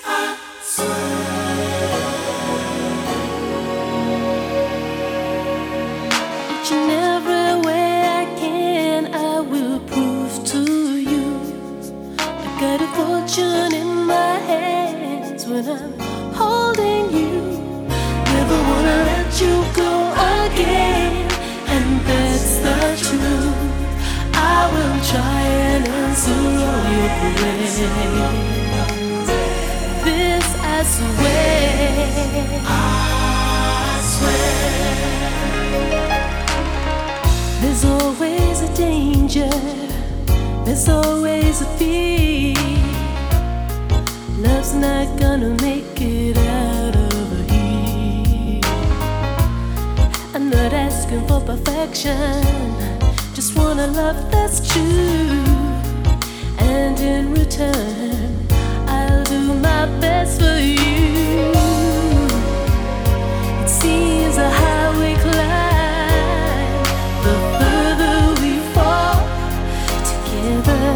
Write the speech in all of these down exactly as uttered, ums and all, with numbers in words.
Each and every way I can, I will prove to you. I got a fortune in my hands when I'm holding you. Never wanna let you go again, and that's the truth. I will try and answer all your prayers. This I swear. I swear. There's always a danger. There's always a fear. Love's not gonna make it out of here. I'm not asking for perfection, just want a love that's true. And in return, I'll do my best for you. It seems a highway climb, the further we fall together.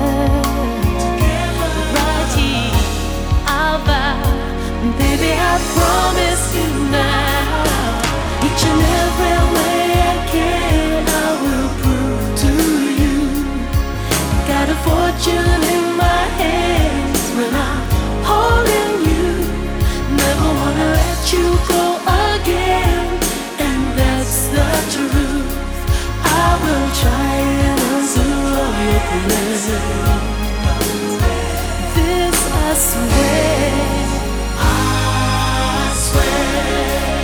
Right here, I'll vow, baby, I promise you now. Each and every way I can, I will prove to you. Got a fortune in my hands when I'm holding you. Never wanna let you go again, and that's the truth. I will try and answer all your prayers. This I swear. I swear.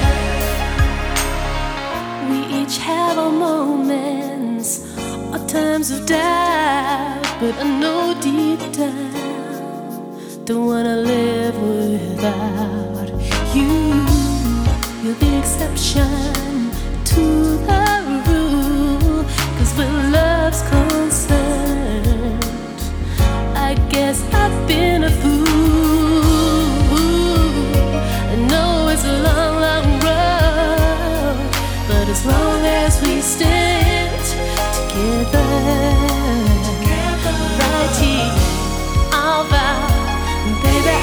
We each have our moments, our times of doubt, but I know deep down, don't wanna live without you. You're the exception to the rule, 'cause when love's concerned, I guess I've been a fool. I know it's a long, long road, but as long as we stand together, right here, I'll vow, baby,